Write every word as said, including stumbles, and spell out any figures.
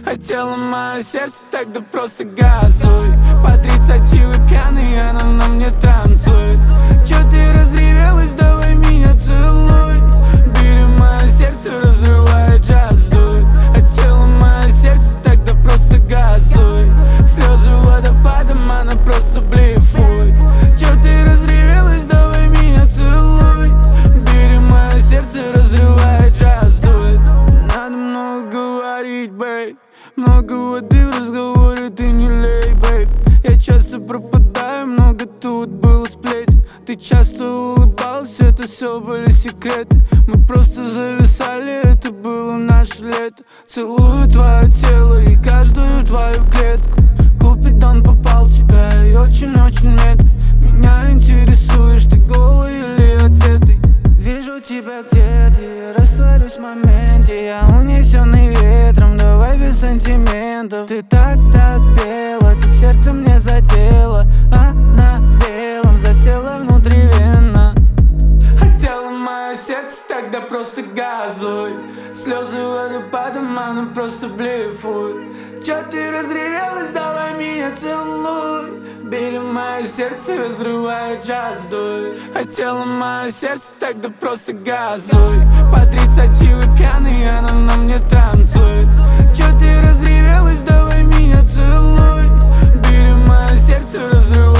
Хотела мое сердце, тогда просто газуй. По тридцать силы пьяный, она на мне танцует. Чё ты разревелась, давай меня целуй. Бери мое сердце, разрывает, джаз дует. Хотела мое сердце, тогда просто газуй. Слезы водопадом, она просто блефует. Чё ты разревелась, давай меня целуй. Бери мое сердце, разрывает, джаз дует. Надо много говорить, бейб. Много воды в разговоре, ты не лей, бейб. Я часто пропадаю, много тут было сплетен. Ты часто улыбалась, это все были секреты. Мы просто зависали, это было наше лето. Целую твое тело и каждую твою клетку. Купидон попал в тебя и очень-очень метко. Меня интересуешь, ты голый или одетый. Вижу тебя где-то, я растворюсь в моменте. Я унесенный ветром, давай без сантиментов. Ты так-так пела, ты сердце мне задела. А на белом засела внутривенно. Хотела мое сердце, тогда просто газуй. Слезы водопадом, она просто блефует. Чё ты разревелась, давай меня целуй. Бери мое сердце, разрывает, джаз дует. Хотела мое сердце, тогда просто газуй. По тридцать силы пьяный, она на мне танцует. Чё ты разревелась, давай меня целуй. Бери мое сердце, разрывает.